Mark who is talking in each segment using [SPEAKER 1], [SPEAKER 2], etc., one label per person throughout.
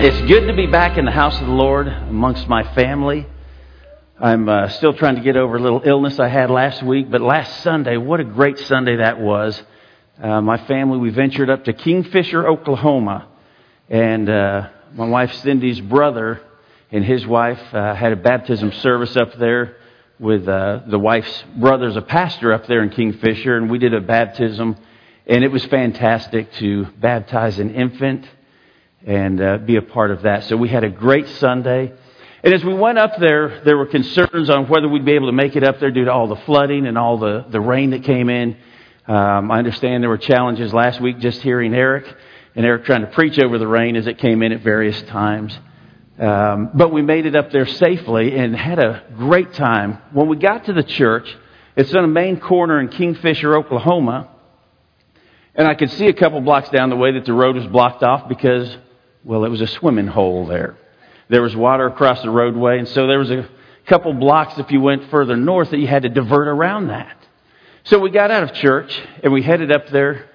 [SPEAKER 1] It's good to be back in the house of the Lord amongst my family. I'm still trying to get over a little illness I had last week, but last Sunday, what a great Sunday that was. My family, we ventured up to Kingfisher, Oklahoma, and my wife Cindy's brother and his wife had a baptism service up there with the wife's brother's a pastor up there in Kingfisher, and we did a baptism, and it was fantastic to baptize an infant and be a part of that. So we had a great Sunday. And as we went up there, there were concerns on whether we'd be able to make it up there due to all the flooding and all the rain that came in. I understand there were challenges last week just hearing Eric, and Eric trying to preach over the rain as it came in at various times. But we made it up there safely and had a great time. When we got to the church, it's on the main corner in Kingfisher, Oklahoma. And I could see a couple blocks down the way that the road was blocked off because, well, it was a swimming hole there. There was water across the roadway, and so there was a couple blocks if you went further north that you had to divert around that. So we got out of church, and we headed up there.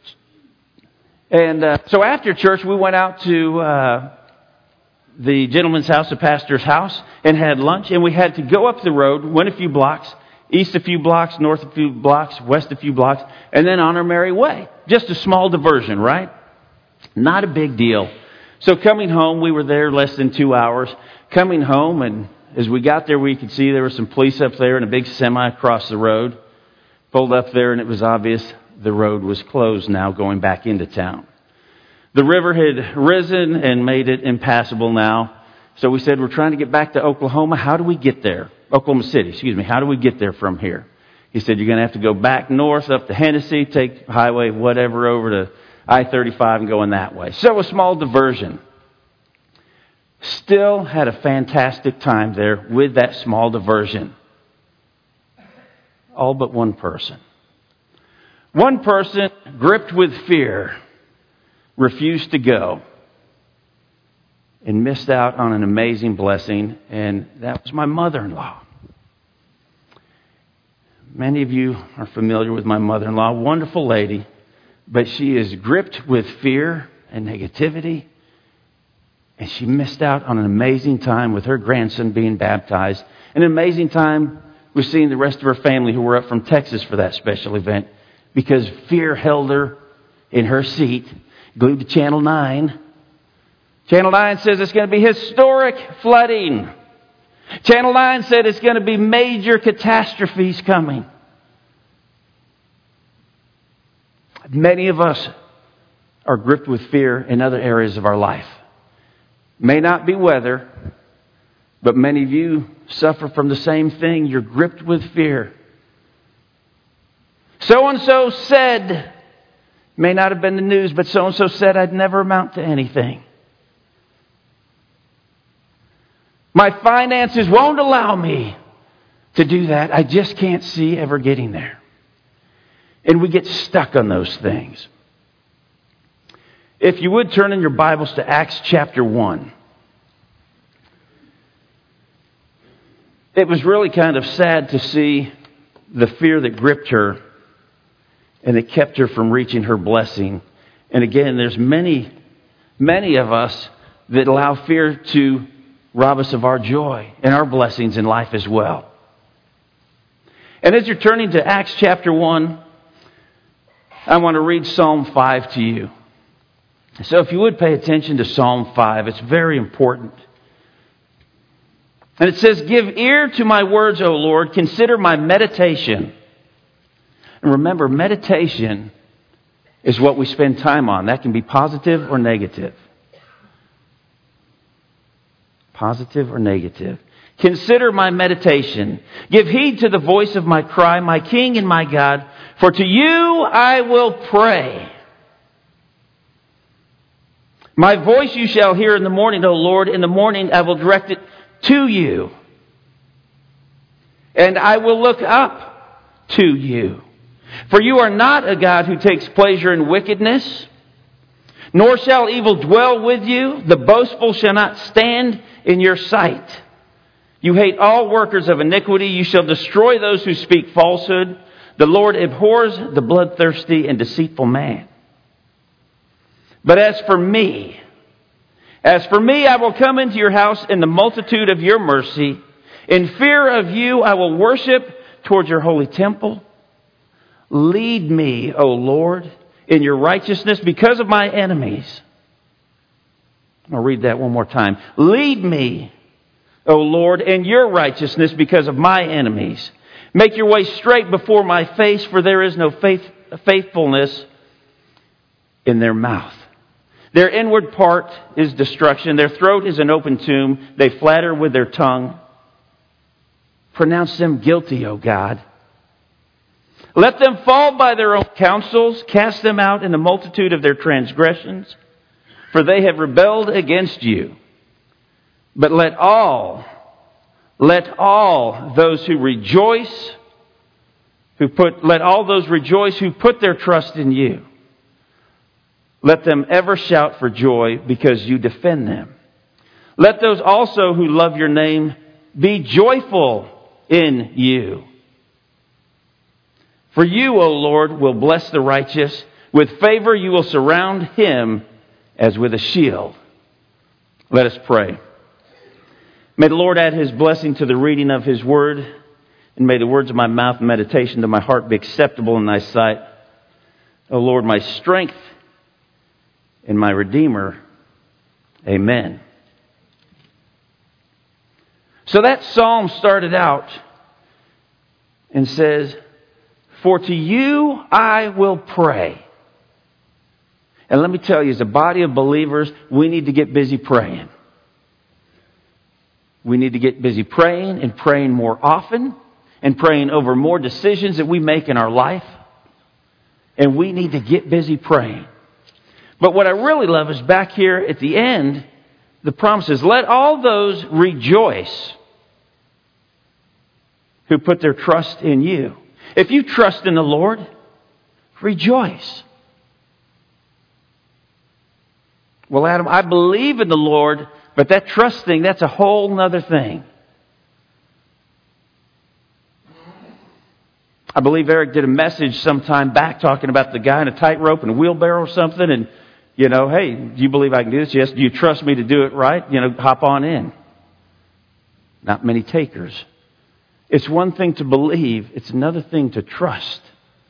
[SPEAKER 1] And so after church, we went out to the gentleman's house, the pastor's house, and had lunch. And we had to go up the road, went a few blocks, east a few blocks, north a few blocks, west a few blocks, and then on our merry way. Just a small diversion, right? Not a big deal. So coming home, we were there less than 2 hours. Coming home, and as we got there, we could see there were some police up there and a big semi across the road. Pulled up there, and it was obvious the road was closed now going back into town. The river had risen and made it impassable now. So we said, we're trying to get back to Oklahoma. How do we get there? Oklahoma City, How do we get there from here? He said, you're going to have to go back north up to Hennessy, take highway whatever over to I-35 and going that way. So a small diversion. Still had a fantastic time there with that small diversion. All but one person. One person, gripped with fear, refused to go and missed out on an amazing blessing, and that was my mother-in-law. Many of you are familiar with my mother-in-law, wonderful lady, but she is gripped with fear and negativity, and she missed out on an amazing time with her grandson being baptized, an amazing time with seeing the rest of her family who were up from Texas for that special event, because fear held her in her seat, glued to Channel 9. Channel 9 says it's going to be historic flooding. Channel 9 said it's going to be major catastrophes coming. Many of us are gripped with fear in other areas of our life. May not be weather, but many of you suffer from the same thing. You're gripped with fear. So-and-so said, may not have been the news, but so-and-so said I'd never amount to anything. My finances won't allow me to do that. I just can't see ever getting there. And we get stuck on those things. If you would turn in your Bibles to Acts chapter 1. It was really kind of sad to see the fear that gripped her and it kept her from reaching her blessing. And again, there's many of us that allow fear to rob us of our joy and our blessings in life as well. And as you're turning to Acts chapter 1, I want to read Psalm 5 to you. So if you would pay attention to Psalm 5, it's very important. And it says, give ear to my words, O Lord, consider my meditation. And remember, meditation is what we spend time on. That can be positive or negative. Positive or negative. Consider my meditation. Give heed to the voice of my cry, my King and my God. For to you I will pray. My voice you shall hear in the morning, O Lord. In the morning I will direct it to you. And I will look up to you. For you are not a God who takes pleasure in wickedness, nor shall evil dwell with you. The boastful shall not stand in your sight. You hate all workers of iniquity. You shall destroy those who speak falsehood. The Lord abhors the bloodthirsty and deceitful man. But as for me As for me, I will come into your house in the multitude of your mercy. In fear of you, I will worship towards your holy temple. Lead me, O Lord, in your righteousness because of my enemies. I'll read that one more time. Lead me, O Lord, in your righteousness because of my enemies. Make your way straight before my face, for there is no faithfulness in their mouth. Their inward part is destruction. Their throat is an open tomb. They flatter with their tongue. Pronounce them guilty, O God. Let them fall by their own counsels. Cast them out in the multitude of their transgressions. For they have rebelled against you. But let all those who rejoice, let all those rejoice who put their trust in you. Let them ever shout for joy because you defend them. Let those also who love your name be joyful in you. For you, O Lord, will bless the righteous. With favor you will surround him as with a shield. Let us pray. May the Lord add his blessing to the reading of his word, and may the words of my mouth and meditation of my heart be acceptable in thy sight. O Lord, my strength and my Redeemer. Amen. So that psalm started out and says, for to you I will pray. And let me tell you, as a body of believers, we need to get busy praying. We need to get busy praying and praying more often and praying over more decisions that we make in our life. And we need to get busy praying. But what I really love is back here at the end, the promise is, let all those rejoice who put their trust in you. If you trust in the Lord, rejoice. Well, Adam, I believe in the Lord, but that trust thing, that's a whole other thing. I believe Eric did a message sometime back talking about the guy in a tightrope and a wheelbarrow or something, and hey, do you believe I can do this? Yes. Do you trust me to do it right? Hop on in. Not many takers. It's one thing to believe. It's another thing to trust.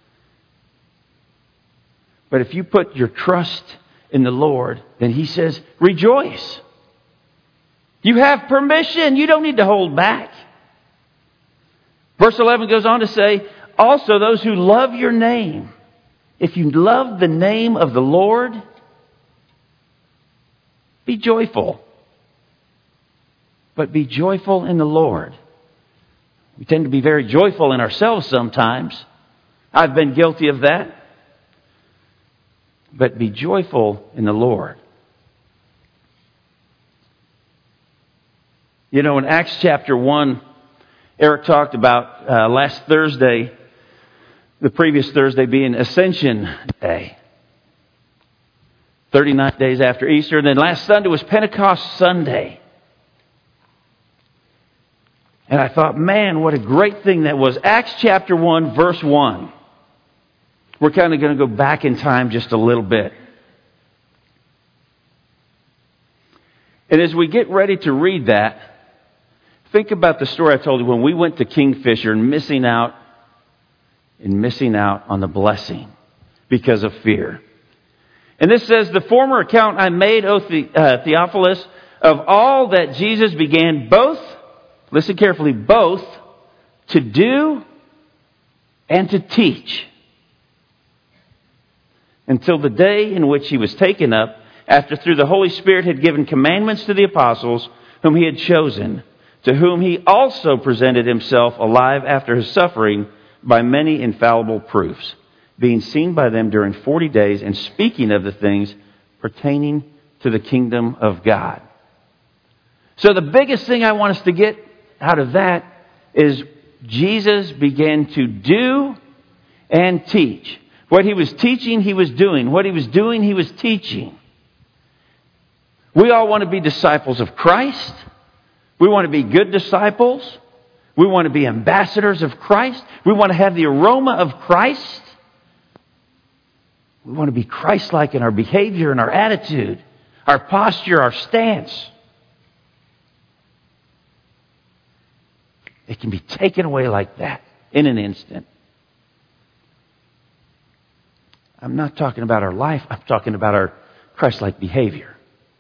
[SPEAKER 1] But if you put your trust in the Lord, then he says, rejoice. You have permission. You don't need to hold back. Verse 11 goes on to say, also those who love your name. If you love the name of the Lord, be joyful. But be joyful in the Lord. We tend to be very joyful in ourselves sometimes. I've been guilty of that. But be joyful in the Lord. In Acts chapter 1, Eric talked about last Thursday, the previous Thursday being Ascension Day. 39 days after Easter. And then last Sunday was Pentecost Sunday. And I thought, man, what a great thing that was. Acts chapter 1, verse 1. We're kind of going to go back in time just a little bit. And as we get ready to read that, think about the story I told you when we went to Kingfisher and missing out on the blessing because of fear. And this says, the former account I made, O Theophilus, of all that Jesus began both, listen carefully, both to do and to teach, until the day in which he was taken up, after through the Holy Spirit had given commandments to the apostles whom he had chosen, to whom he also presented himself alive after his suffering by many infallible proofs, being seen by them during 40 days and speaking of the things pertaining to the kingdom of God. So the biggest thing I want us to get out of that is Jesus began to do and teach. What he was teaching, he was doing. What he was doing, he was teaching. We all want to be disciples of Christ. We want to be good disciples. We want to be ambassadors of Christ. We want to have the aroma of Christ. We want to be Christ-like in our behavior and our attitude. our posture, our stance. It can be taken away like that in an instant. I'm not talking about our life. I'm talking about our Christ-like behavior.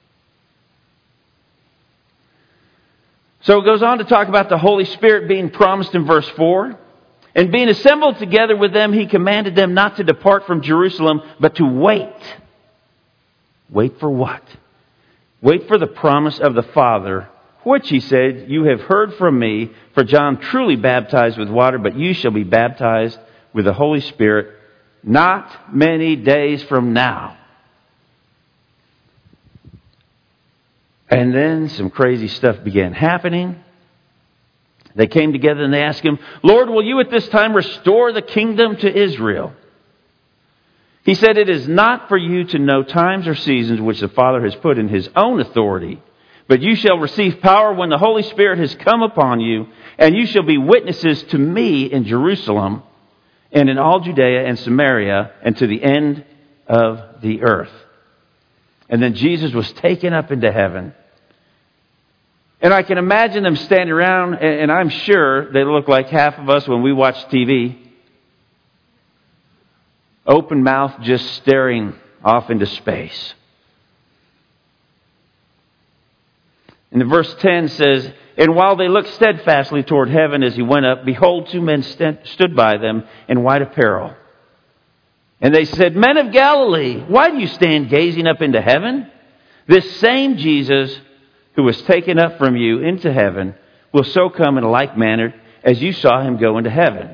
[SPEAKER 1] So it goes on to talk about the Holy Spirit being promised in verse 4. And being assembled together with them, he commanded them not to depart from Jerusalem, but to wait. Wait for what? Wait for the promise of the Father, which he said, you have heard from me, for John truly baptized with water, but you shall be baptized with the Holy Spirit not many days from now. And then some crazy stuff began happening. They came together and they asked him, Lord, will you at this time restore the kingdom to Israel? He said, it is not for you to know times or seasons which the Father has put in his own authority, but you shall receive power when the Holy Spirit has come upon you, and you shall be witnesses to me in Jerusalem and in all Judea and Samaria and to the end of the earth. And then Jesus was taken up into heaven. And I can imagine them standing around, and I'm sure they look like half of us when we watch TV. Open mouth, just staring off into space. And the verse 10 says, and while they looked steadfastly toward heaven as he went up, behold, two men stood by them in white apparel. And they said, Men of Galilee, why do you stand gazing up into heaven? This same Jesus who was taken up from you into heaven will so come in a like manner as you saw him go into heaven.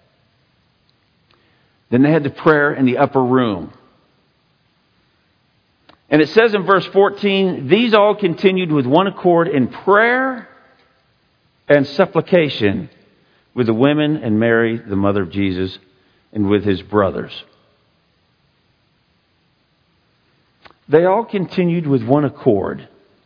[SPEAKER 1] Then they had the prayer in the upper room. And it says in verse 14, these all continued with one accord in prayer and supplication with the women and Mary, the mother of Jesus, and with his brothers. They all continued with one accord.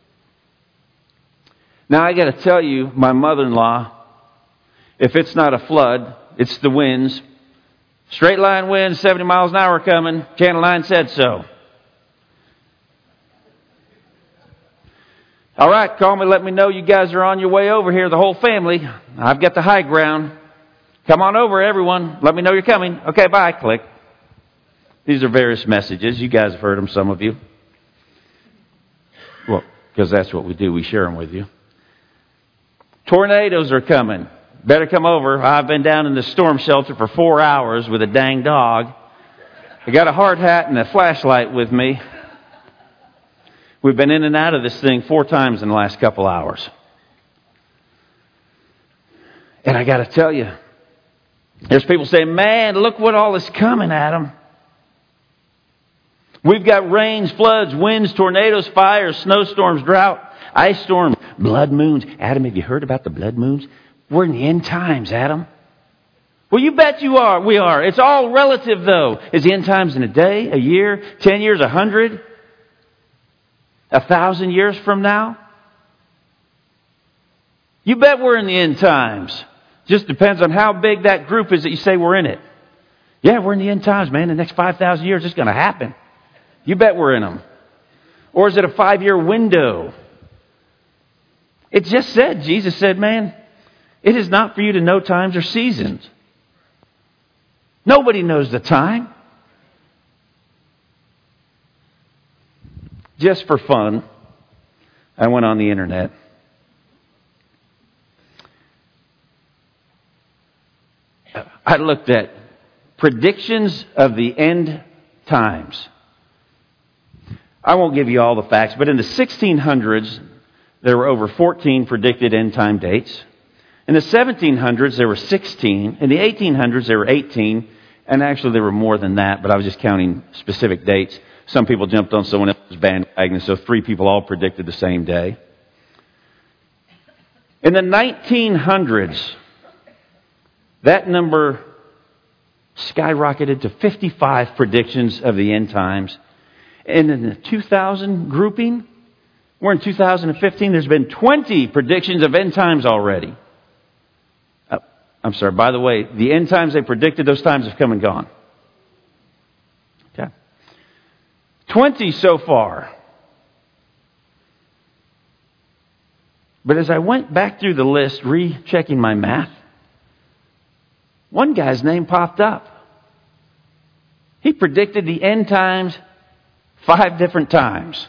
[SPEAKER 1] Now I got to tell you, my mother-in-law, if it's not a flood, it's the winds. Straight line winds, 70 miles an hour coming. Channel 9 said so. All right, call me, let me know you guys are on your way over here, the whole family. I've got the high ground. Come on over, everyone. Let me know you're coming. Okay, bye. Click. These are various messages. You guys have heard them, some of you. Well, because that's what we do. We share them with you. Tornadoes are coming. Better come over. I've been down in the storm shelter for 4 hours with a dang dog. I got a hard hat and a flashlight with me. We've been in and out of this thing 4 times in the last couple hours. And I got to tell you, there's people saying, man, look what all is coming at them. We've got rains, floods, winds, tornadoes, fires, snowstorms, drought, ice storms, blood moons. Adam, have you heard about the blood moons? We're in the end times, Adam. Well, you bet you are. We are. It's all relative, though. Is the end times in a day, a year, 10 years, 100, 1,000 years from now? You bet we're in the end times. Just depends on how big that group is that you say we're in it. Yeah, we're in the end times, man. The next 5,000 years, it's going to happen. You bet we're in them. Or is it a 5-year window? It just said, Jesus said, man, it is not for you to know times or seasons. Nobody knows the time. Just for fun, I went on the internet. I looked at predictions of the end times. I won't give you all the facts, but in the 1600s, there were over 14 predicted end time dates. In the 1700s, there were 16. In the 1800s, there were 18. And actually, there were more than that, but I was just counting specific dates. Some people jumped on someone else's bandwagon, so 3 people all predicted the same day. In the 1900s, that number skyrocketed to 55 predictions of the end times. And in the 2000 grouping, we're in 2015, there's been 20 predictions of end times already. I'm sorry, by the way, the end times they predicted, those times have come and gone. Okay. 20 so far. But as I went back through the list, rechecking my math, one guy's name popped up. He predicted the end times 5 different times.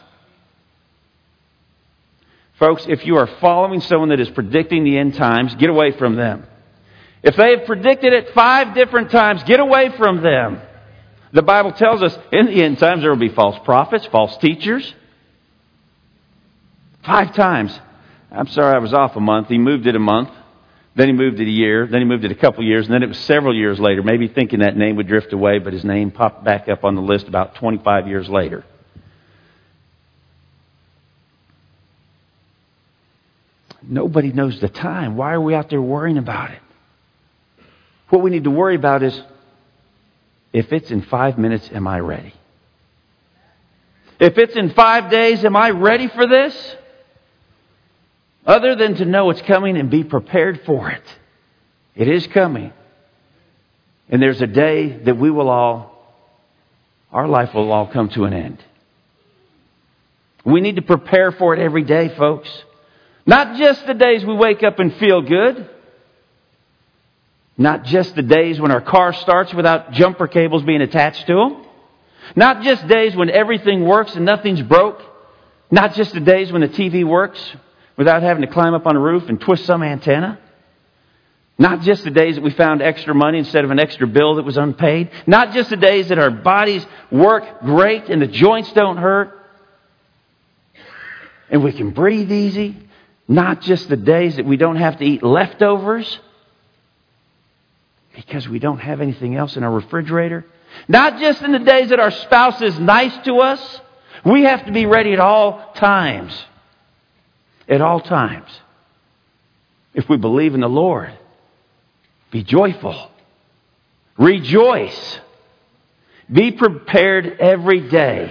[SPEAKER 1] Folks, if you are following someone that is predicting the end times, get away from them. If they have predicted it 5 different times, get away from them. The Bible tells us in the end times there will be false prophets, false teachers. 5 times. I'm sorry, I was off a month. He moved it a month. Then he moved it a year. Then he moved it a couple years. And then it was several years later, maybe thinking that name would drift away, but his name popped back up on the list about 25 years later. Nobody knows the time. Why are we out there worrying about it? What we need to worry about is, if it's in 5 minutes, am I ready? If it's in 5 days, am I ready for this? Other than to know it's coming and be prepared for it. It is coming. And there's a day that our life will all come to an end. We need to prepare for it every day, folks. Not just the days we wake up and feel good. Not just the days when our car starts without jumper cables being attached to them. Not just days when everything works and nothing's broke. Not just the days when the TV works without having to climb up on a roof and twist some antenna. Not just the days that we found extra money instead of an extra bill that was unpaid. Not just the days that our bodies work great and the joints don't hurt. And we can breathe easy. Not just the days that we don't have to eat leftovers because we don't have anything else in our refrigerator. Not just in the days that our spouse is nice to us. We have to be ready at all times. At all times. If we believe in the Lord, be joyful. Rejoice. Be prepared every day.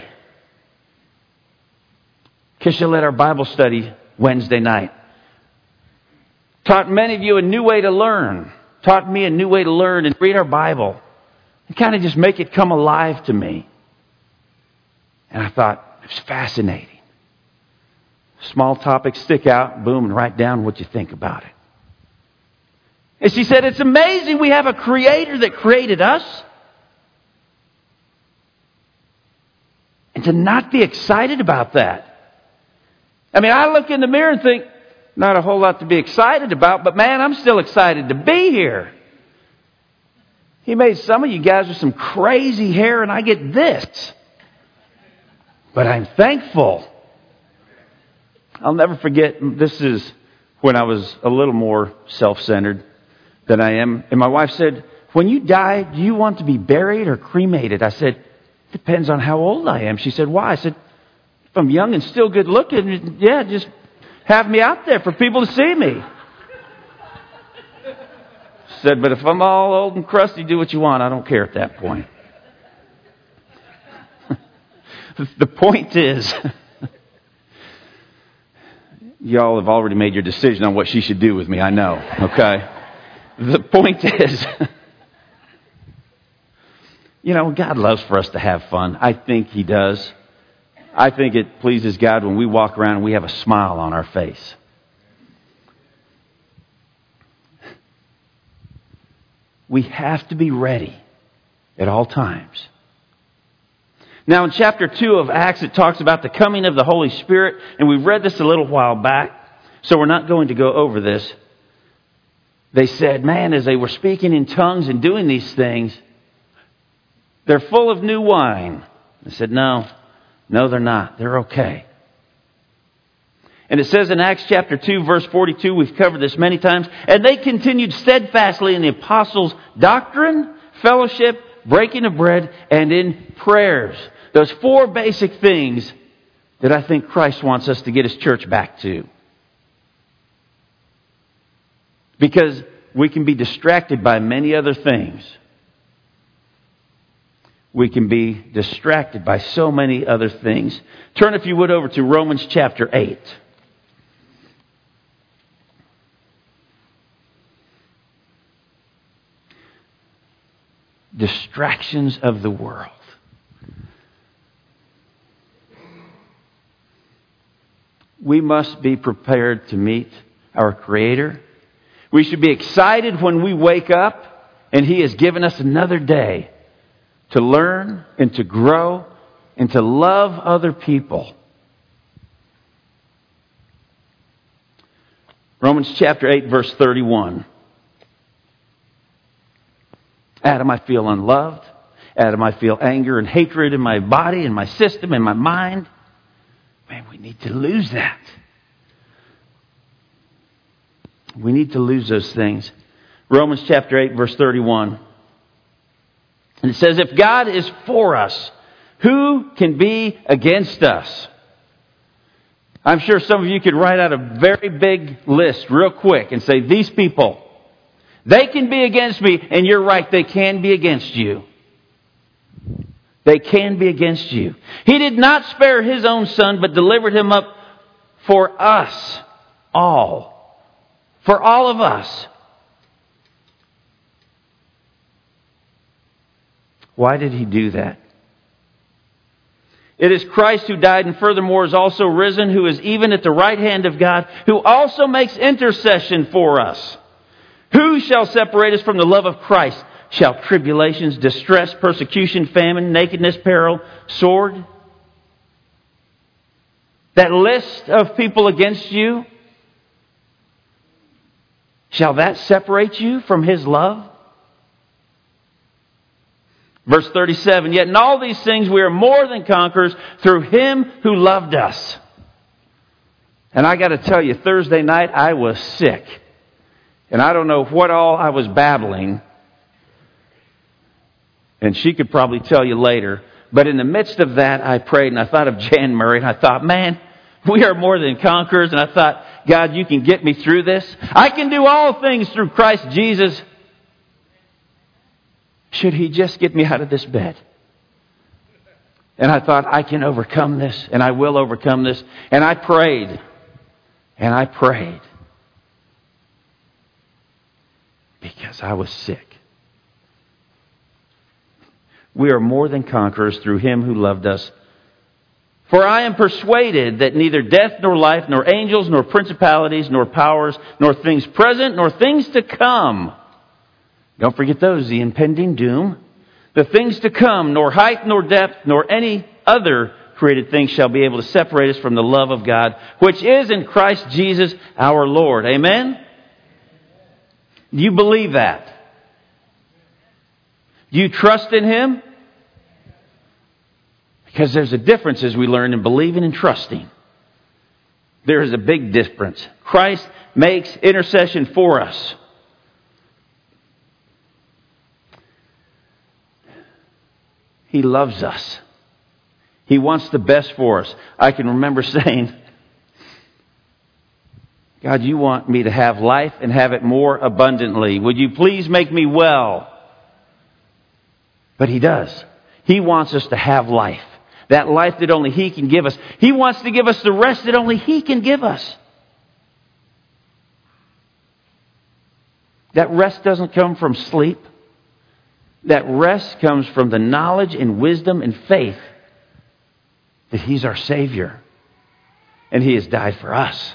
[SPEAKER 1] Kisha led our Bible study Wednesday night. Taught many of you a new way to learn. Taught me a new way to learn and read our Bible. And kind of just make it come alive to me. And I thought, it was fascinating. Small topics stick out, boom, and write down what you think about it. And she said, it's amazing we have a Creator that created us. And to not be excited about that. I mean, I look in the mirror and think, not a whole lot to be excited about, but man, I'm still excited to be here. He made some of you guys with some crazy hair and I get this. But I'm thankful. I'll never forget, this is when I was a little more self-centered than I am. And my wife said, when you die, do you want to be buried or cremated? I said, depends on how old I am. She said, why? I said, if I'm young and still good looking, yeah, just have me out there for people to see me. Said, but if I'm all old and crusty, do what you want. I don't care at that point. The point is, y'all have already made your decision on what she should do with me, I know, okay? The point is, God loves for us to have fun. I think He does. I think it pleases God when we walk around and we have a smile on our face. We have to be ready at all times. Now in chapter 2 of Acts, it talks about the coming of the Holy Spirit. And we've read this a little while back, so we're not going to go over this. They said, man, as they were speaking in tongues and doing these things, they're full of new wine. They said, no, they're not. They're okay. And it says in Acts chapter 2, verse 42, we've covered this many times, and they continued steadfastly in the apostles' doctrine, fellowship, breaking of bread, and in prayers. Those 4 basic things that I think Christ wants us to get His church back to. Because we can be distracted by many other things. We can be distracted by so many other things. Turn, if you would, over to Romans chapter 8. Distractions of the world. We must be prepared to meet our Creator. We should be excited when we wake up and He has given us another day to learn and to grow and to love other people. Romans chapter 8, verse 31. Adam, I feel unloved. Adam, I feel anger and hatred in my body, in my system, in my mind. Man, we need to lose that. We need to lose those things. Romans chapter 8, verse 31. And it says, if God is for us, who can be against us? I'm sure some of you could write out a very big list real quick and say, these people, they can be against me. And you're right, they can be against you. They can be against you. He did not spare His own Son, but delivered Him up for us all. For all of us. Why did He do that? It is Christ who died and furthermore is also risen, who is even at the right hand of God, who also makes intercession for us. Who shall separate us from the love of Christ? Shall tribulations, distress, persecution, famine, nakedness, peril, sword? That list of people against you, shall that separate you from His love? Verse 37, yet in all these things we are more than conquerors through Him who loved us. And I got to tell you, Thursday night I was sick. And I don't know what all I was battling. And she could probably tell you later. But in the midst of that, I prayed and I thought of Jan Murray. And I thought, man, we are more than conquerors. And I thought, God, you can get me through this. I can do all things through Christ Jesus. Should He just get me out of this bed? And I thought, I can overcome this, and I will overcome this. And I prayed, and I prayed, because I was sick. We are more than conquerors through Him who loved us. For I am persuaded that neither death nor life, nor angels, nor principalities, nor powers, nor things present, nor things to come. Don't forget those, the impending doom. The things to come, nor height, nor depth, nor any other created thing shall be able to separate us from the love of God, which is in Christ Jesus our Lord. Amen? Do you believe that? Do you trust in Him? Because there's a difference, as we learn, in believing and trusting. There is a big difference. Christ makes intercession for us. He loves us. He wants the best for us. I can remember saying, God, you want me to have life and have it more abundantly. Would you please make me well? But He does. He wants us to have life. That life that only He can give us. He wants to give us the rest that only He can give us. That rest doesn't come from sleep. That rest comes from the knowledge and wisdom and faith that He's our Savior. And He has died for us.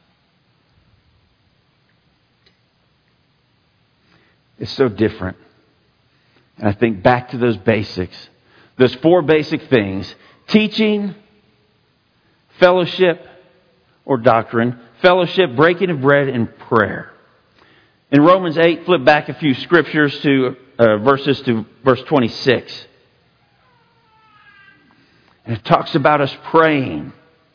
[SPEAKER 1] It's so different. And I think back to those basics. Those 4 basic things. Teaching, fellowship or doctrine, fellowship, breaking of bread, and prayer. In Romans 8, flip back a few scriptures to verses to verse 26. And it talks about us praying.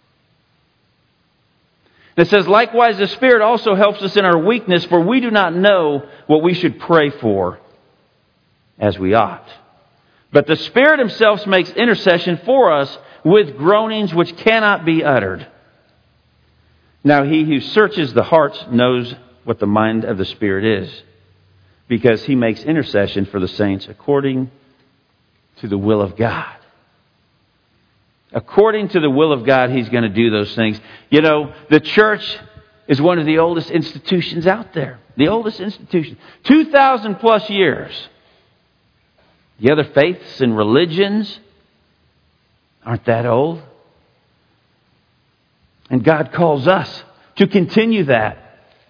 [SPEAKER 1] And it says, likewise the Spirit also helps us in our weakness, for we do not know what we should pray for as we ought. But the Spirit Himself makes intercession for us with groanings which cannot be uttered. Now He who searches the hearts knows what the mind of the Spirit is, because He makes intercession for the saints according to the will of God. According to the will of God, He's going to do those things. You know, the church is one of the oldest institutions out there. The oldest institution. 2,000 plus years. The other faiths and religions aren't that old. And God calls us to continue that.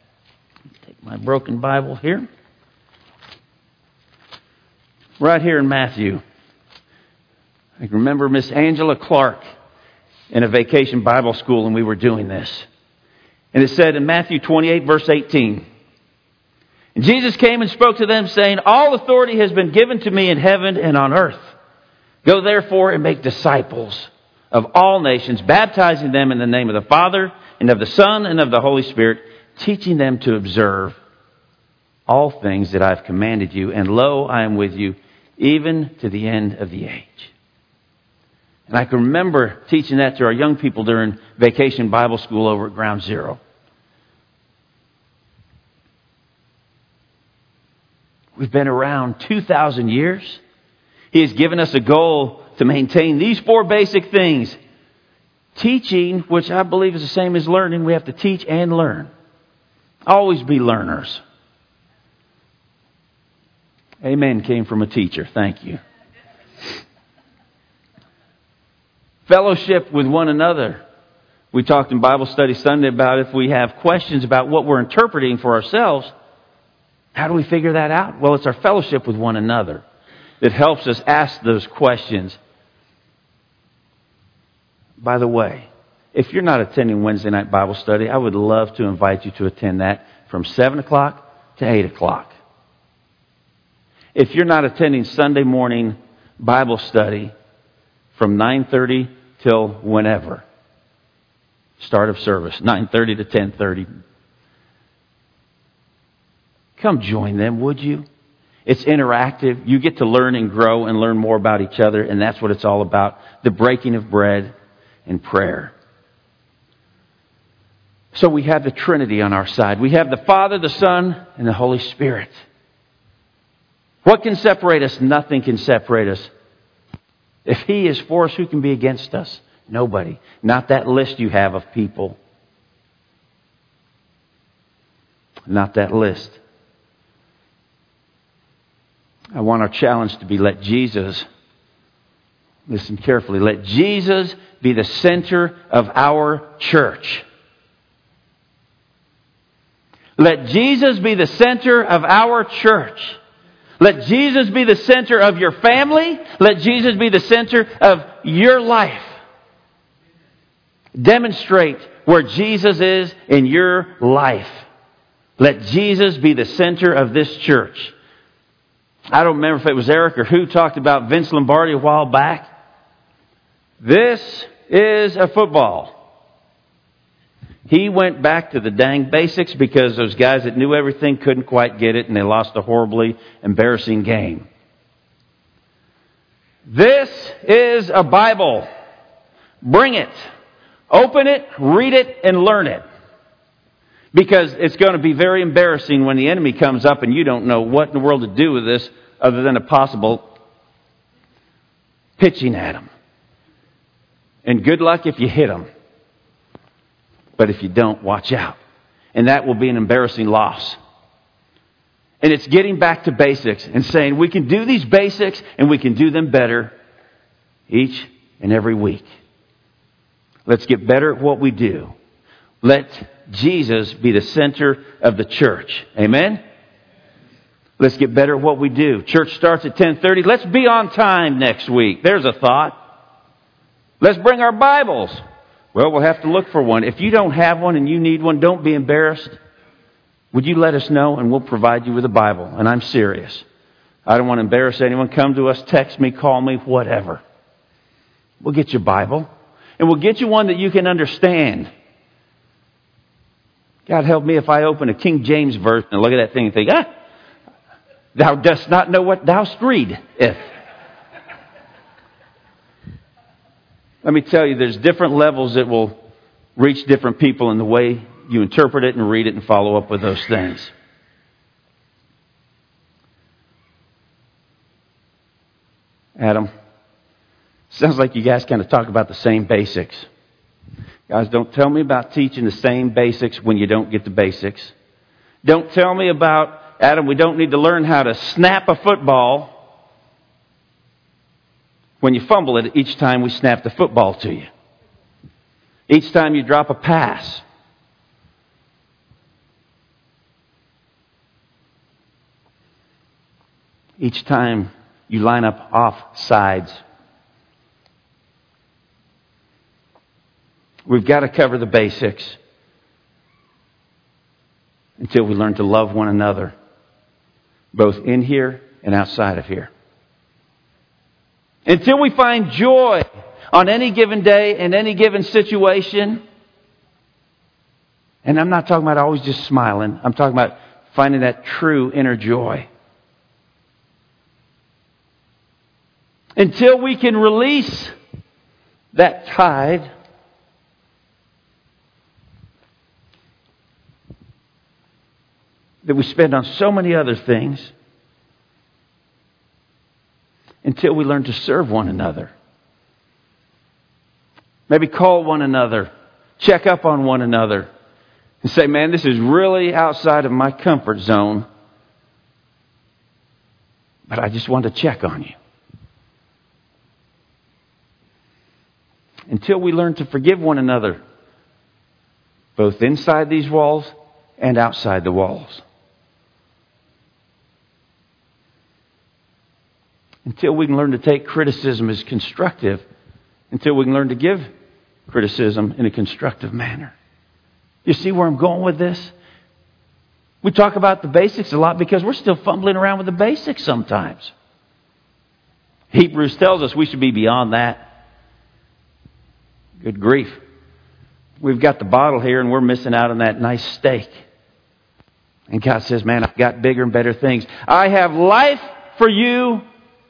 [SPEAKER 1] my broken Bible here. Right here in Matthew. I can remember Miss Angela Clark in a vacation Bible school, and we were doing this. And it said in Matthew 28, verse 18, "And Jesus came and spoke to them, saying, 'All authority has been given to me in heaven and on earth. Go therefore and make disciples of all nations, baptizing them in the name of the Father and of the Son and of the Holy Spirit, teaching them to observe all things that I have commanded you. And lo, I am with you even to the end of the age.'" And I can remember teaching that to our young people during vacation Bible school over at Ground Zero. We've been around 2,000 years. He has given us a goal to maintain these 4 basic things. Teaching, which I believe is the same as learning. We have to teach and learn. Always be learners. Amen came from a teacher. Thank you. Fellowship with one another. We talked in Bible study Sunday about if we have questions about what we're interpreting for ourselves, how do we figure that out? Well, it's our fellowship with one another that helps us ask those questions. By the way, if you're not attending Wednesday night Bible study, I would love to invite you to attend that from 7 o'clock to 8 o'clock. If you're not attending Sunday morning Bible study from 9:30 till whenever, start of service, 9:30 to 10:30, come join them, would you? It's interactive. You get to learn and grow and learn more about each other, and that's what it's all about, the breaking of bread and prayer. So we have the Trinity on our side. We have the Father, the Son, and the Holy Spirit. What can separate us? Nothing can separate us. If He is for us, who can be against us? Nobody. Not that list you have of people. Not that list. I want our challenge to be, let Jesus, listen carefully, let Jesus be the center of our church. Let Jesus be the center of our church. Let Jesus be the center of your family. Let Jesus be the center of your life. Demonstrate where Jesus is in your life. Let Jesus be the center of this church. I don't remember if it was Eric or who talked about Vince Lombardi a while back. This is a football. He went back to the dang basics because those guys that knew everything couldn't quite get it and they lost a horribly embarrassing game. This is a Bible. Bring it. Open it, read it, and learn it. Because it's going to be very embarrassing when the enemy comes up and you don't know what in the world to do with this other than a possible pitching at him. And good luck if you hit him. But if you don't, watch out. And that will be an embarrassing loss. And it's getting back to basics and saying we can do these basics and we can do them better each and every week. Let's get better at what we do. Let Jesus be the center of the church. Amen? Let's get better at what we do. Church starts at 10:30. Let's be on time next week. There's a thought. Let's bring our Bibles. Well, we'll have to look for one. If you don't have one and you need one, don't be embarrassed. Would you let us know and we'll provide you with a Bible? And I'm serious. I don't want to embarrass anyone. Come to us, text me, call me, whatever. We'll get you a Bible. And we'll get you one that you can understand. God help me if I open a King James version and look at that thing and think, thou dost not know what thou readest. Let me tell you, there's different levels that will reach different people in the way you interpret it and read it and follow up with those things. Adam, sounds like you guys kind of talk about the same basics. Guys, don't tell me about teaching the same basics when you don't get the basics. Don't tell me about, Adam, we don't need to learn how to snap a football when you fumble it each time we snap the football to you. Each time you drop a pass. each time you line up off sides. We've got to cover the basics until we learn to love one another, both in here and outside of here. Until we find joy on any given day, in any given situation. And I'm not talking about always just smiling. I'm talking about finding that true inner joy. Until we can release that tide that we spend on so many other things, until we learn to serve one another. Maybe call one another, check up on one another, and say, man, this is really outside of my comfort zone, but I just want to check on you. Until we learn to forgive one another, both inside these walls and outside the walls. Until we can learn to take criticism as constructive. Until we can learn to give criticism in a constructive manner. You see where I'm going with this? We talk about the basics a lot because we're still fumbling around with the basics sometimes. Hebrews tells us we should be beyond that. Good grief. We've got the bottle here and we're missing out on that nice steak. And God says, man, I've got bigger and better things. I have life for you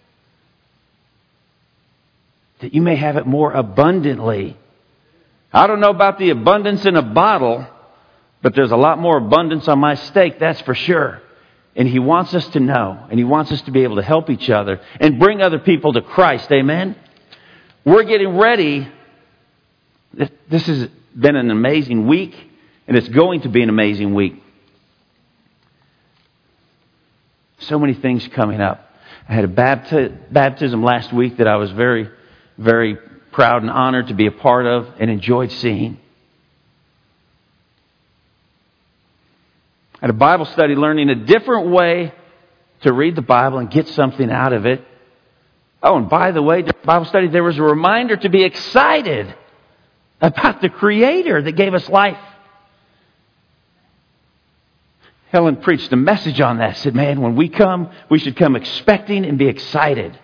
[SPEAKER 1] that you may have it more abundantly. I don't know about the abundance in a bottle, but there's a lot more abundance on my steak, that's for sure. And He wants us to know, and He wants us to be able to help each other and bring other people to Christ. Amen? We're getting ready. This has been an amazing week, and it's going to be an amazing week. So many things coming up. I had a baptism last week that I was very, very proud and honored to be a part of and enjoyed seeing. I had a Bible study learning a different way to read the Bible and get something out of it. Oh, and by the way, during Bible study, there was a reminder to be excited about the Creator that gave us life. Helen preached a message on that. Said, man, when we come, we should come expecting and be excited.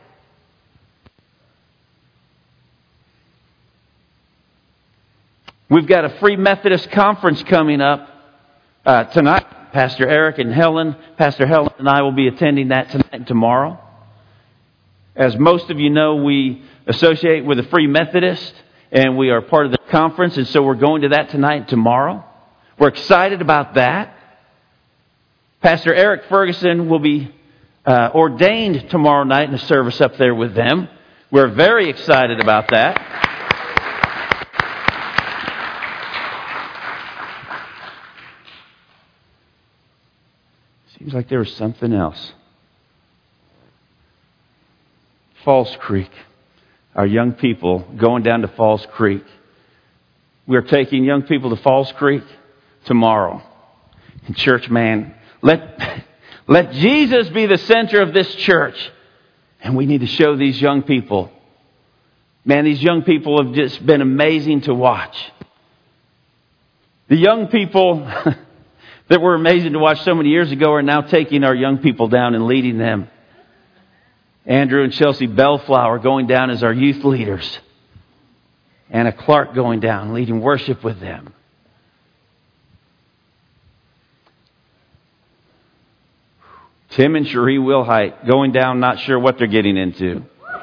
[SPEAKER 1] We've got a Free Methodist conference coming up tonight. Pastor Eric and Helen, Pastor Helen and I will be attending that tonight and tomorrow. As most of you know, we associate with the Free Methodist, and we are part of the conference, and so we're going to that tonight and tomorrow. We're excited about that. Pastor Eric Ferguson will be ordained tomorrow night in a service up there with them. We're very excited about that. Seems like there was something else. Falls Creek. Our young people going down to Falls Creek. We're taking young people to Falls Creek tomorrow. And church, man, let Jesus be the center of this church. And we need to show these young people. Man, these young people have just been amazing to watch. The young people that were amazing to watch so many years ago are now taking our young people down and leading them. Andrew and Chelsea Bellflower going down as our youth leaders. Anna Clark going down, leading worship with them. Tim and Cherie Wilhite going down, not sure what they're getting into.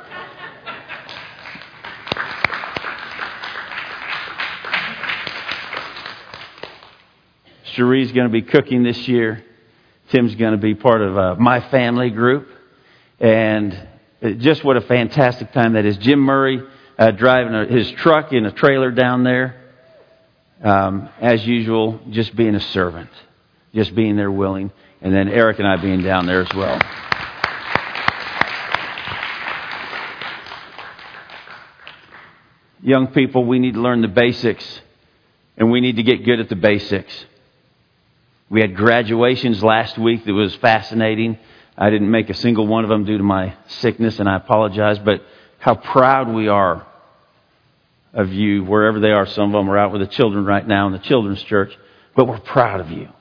[SPEAKER 1] Cherie's going to be cooking this year. Tim's going to be part of my family group. And just what a fantastic time that is. Jim Murray driving his truck in a trailer down there. As usual, just being a servant. Just being there willing. And then Eric and I being down there as well. Young people, we need to learn the basics. And we need to get good at the basics. We had graduations last week that was fascinating. I didn't make a single one of them due to my sickness, and I apologize, but how proud we are of you, wherever they are. Some of them are out with the children right now in the children's church, but we're proud of you.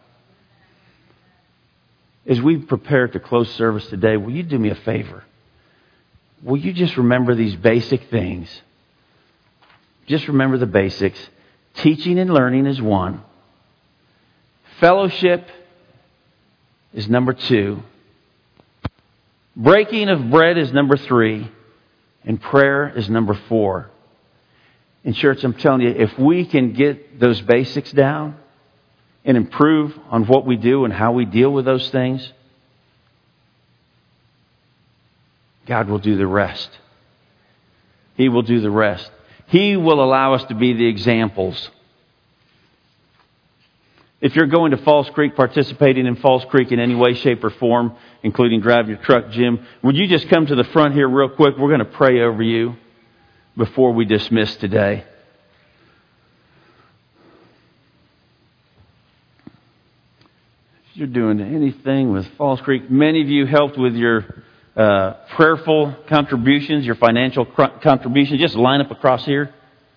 [SPEAKER 1] As we prepare to close service today, will you do me a favor? Will you just remember these basic things? Just remember the basics. Teaching and learning is 1. Fellowship is number 2. Breaking of bread is number 3. And prayer is number 4. In church, I'm telling you, if we can get those basics down and improve on what we do and how we deal with those things, God will do the rest. He will do the rest. He will allow us to be the examples. If you're going to Falls Creek, participating in Falls Creek in any way, shape, or form, including driving your truck, Jim, would you just come to the front here real quick? We're going to pray over you before we dismiss today. If you're doing anything with Falls Creek, many of you helped with your prayerful contributions, your financial contributions. Just line up across here.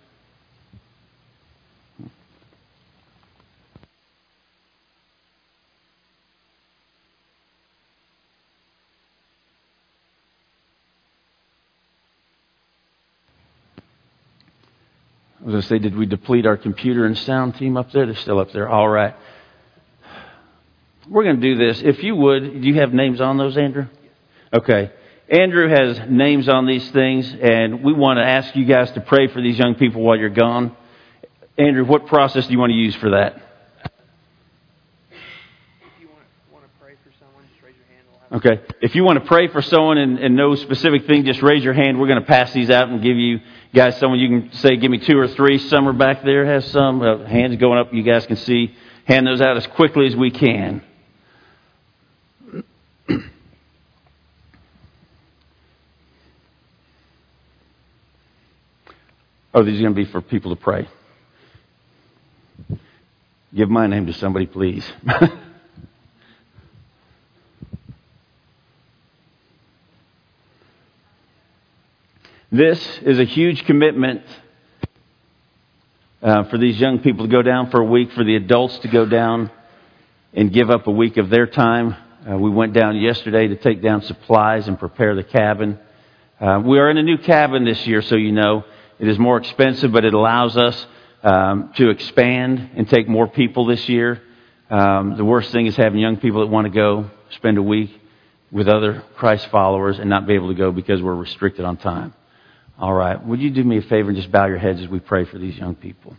[SPEAKER 1] I was going to say, did we deplete our computer and sound team up there? They're still up there. All right. We're going to do this. If you would, do you have names on those, Andrew? Okay. Andrew has names on these things, and we want to ask you guys to pray for these young people while you're gone. Andrew, what process do you want to use for that?
[SPEAKER 2] If you want to pray for someone, just raise your hand.
[SPEAKER 1] Okay. If you want to pray for someone and no specific thing, just raise your hand. We're going to pass these out and give you guys someone. You can say, give me 2 or 3. Some are back there, has some. Hands going up, you guys can see. Hand those out as quickly as we can. Oh, these are going to be for people to pray. Give my name to somebody, please. This is a huge commitment for these young people to go down for a week, for the adults to go down and give up a week of their time. We went down yesterday to take down supplies and prepare the cabin. We are in a new cabin this year, so you know. It is more expensive, but it allows us to expand and take more people this year. The worst thing is having young people that want to go spend a week with other Christ followers and not be able to go because we're restricted on time. All right. Would you do me a favor and just bow your heads as we pray for these young people?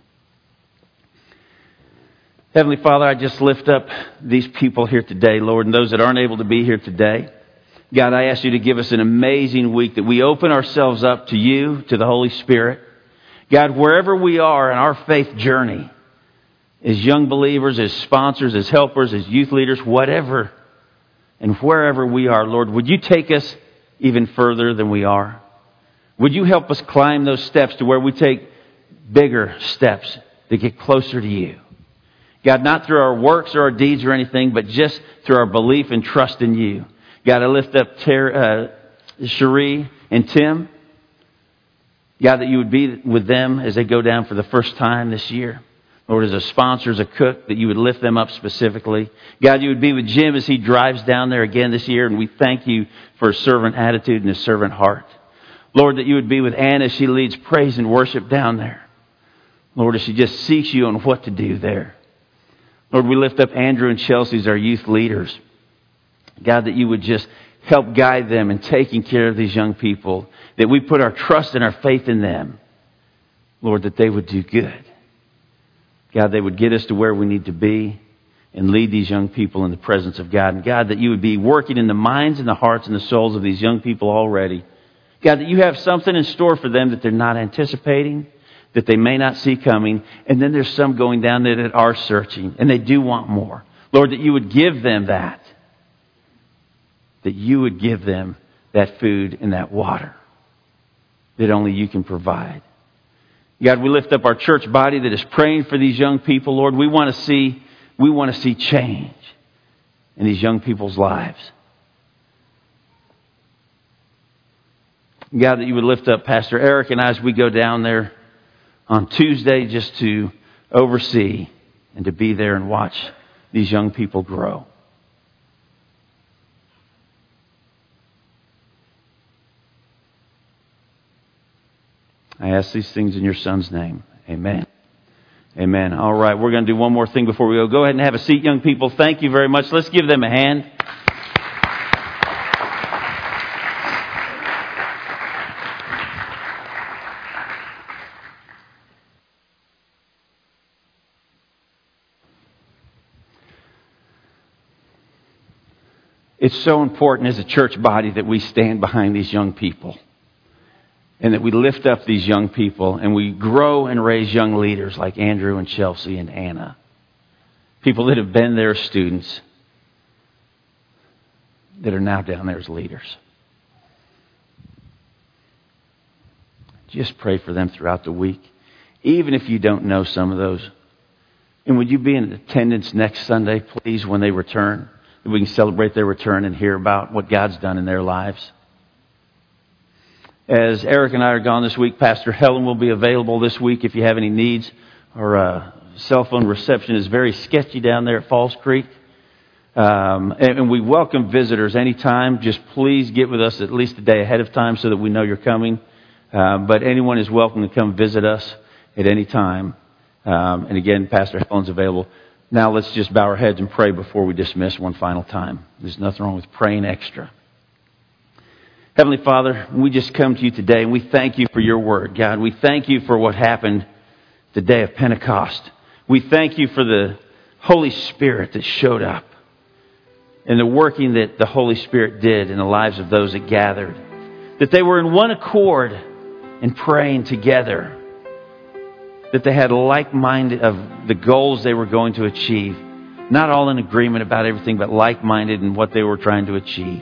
[SPEAKER 1] Heavenly Father, I just lift up these people here today, Lord, and those that aren't able to be here today. God, I ask you to give us an amazing week, that we open ourselves up to you, to the Holy Spirit. God, wherever we are in our faith journey, as young believers, as sponsors, as helpers, as youth leaders, whatever and wherever we are, Lord, would you take us even further than we are? Would you help us climb those steps to where we take bigger steps to get closer to you? God, not through our works or our deeds or anything, but just through our belief and trust in you. God, I lift up Cherie and Tim. God, that you would be with them as they go down for the first time this year. Lord, as a sponsor, as a cook, that you would lift them up specifically. God, you would be with Jim as he drives down there again this year, and we thank you for his servant attitude and his servant heart. Lord, that you would be with Ann as she leads praise and worship down there. Lord, as she just seeks you on what to do there. Lord, we lift up Andrew and Chelsea as our youth leaders. God, that you would just help guide them in taking care of these young people, that we put our trust and our faith in them. Lord, that they would do good. God, they would get us to where we need to be and lead these young people in the presence of God. And God, that you would be working in the minds and the hearts and the souls of these young people already. God, that you have something in store for them that they're not anticipating, that they may not see coming. And then there's some going down there that are searching and they do want more. Lord, that you would give them that. That you would give them that food and that water that only you can provide. God, we lift up our church body that is praying for these young people. Lord, we want to see change in these young people's lives. God, that you would lift up Pastor Eric and I as we go down there on Tuesday just to oversee and to be there and watch these young people grow. I ask these things in your Son's name. Amen. Amen. All right, we're going to do one more thing before we go. Go ahead and have a seat, young people. Thank you very much. Let's give them a hand. It's so important as a church body that we stand behind these young people and that we lift up these young people and we grow and raise young leaders like Andrew and Chelsea and Anna. People that have been their students that are now down there as leaders. Just pray for them throughout the week, even if you don't know some of those. And would you be in attendance next Sunday, please, when they return? That we can celebrate their return and hear about what God's done in their lives. As Eric and I are gone this week, Pastor Helen will be available this week if you have any needs. Our cell phone reception is very sketchy down there at Falls Creek. And we welcome visitors anytime. Just please get with us at least a day ahead of time so that we know you're coming. But anyone is welcome to come visit us at any time. And again, Pastor Helen's available. Now let's just bow our heads and pray before we dismiss one final time. There's nothing wrong with praying extra. Heavenly Father, we just come to you today and we thank you for your word, God. We thank you for what happened the day of Pentecost. We thank you for the Holy Spirit that showed up and the working that the Holy Spirit did in the lives of those that gathered. That they were in one accord and praying together. That they had like-minded of the goals they were going to achieve. Not all in agreement about everything, but like-minded in what they were trying to achieve.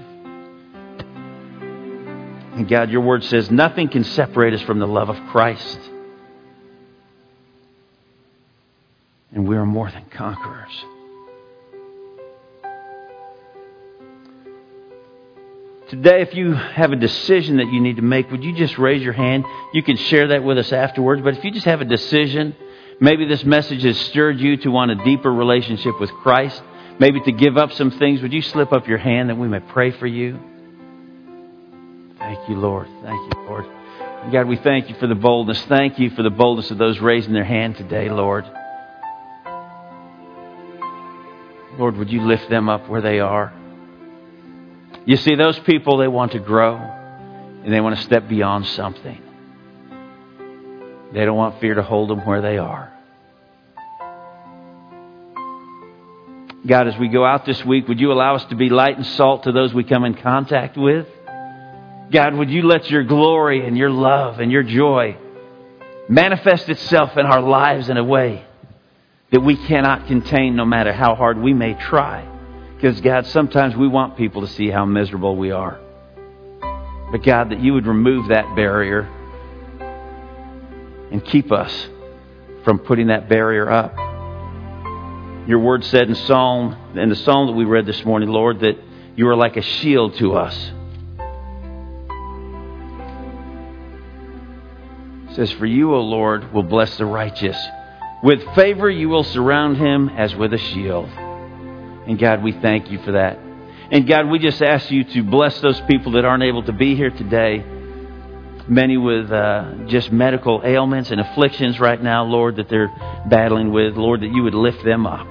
[SPEAKER 1] And God, your word says nothing can separate us from the love of Christ. And we are more than conquerors. Today, if you have a decision that you need to make, would you just raise your hand? You can share that with us afterwards. But if you just have a decision, maybe this message has stirred you to want a deeper relationship with Christ, maybe to give up some things, would you slip up your hand that we may pray for you? Thank you, Lord. Thank you, Lord. And God, we thank you for the boldness. Thank you for the boldness of those raising their hand today, Lord. Lord, would you lift them up where they are? You see, those people, they want to grow and they want to step beyond something. They don't want fear to hold them where they are. God, as we go out this week, would you allow us to be light and salt to those we come in contact with? God, would you let your glory and your love and your joy manifest itself in our lives in a way that we cannot contain no matter how hard we may try? Because, God, sometimes we want people to see how miserable we are. But, God, that you would remove that barrier and keep us from putting that barrier up. Your word said in the psalm that we read this morning, Lord, that you are like a shield to us. It says, for you, O Lord, will bless the righteous. With favor you will surround him as with a shield. And God, we thank you for that. And God, we just ask you to bless those people that aren't able to be here today. Many with just medical ailments and afflictions right now, Lord, that they're battling with. Lord, that you would lift them up.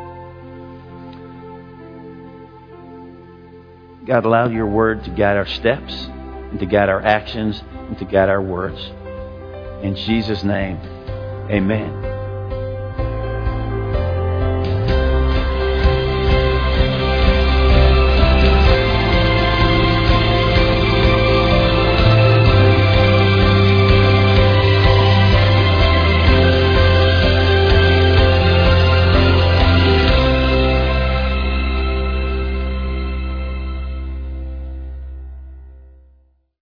[SPEAKER 1] God, allow your word to guide our steps and to guide our actions and to guide our words. In Jesus' name, amen.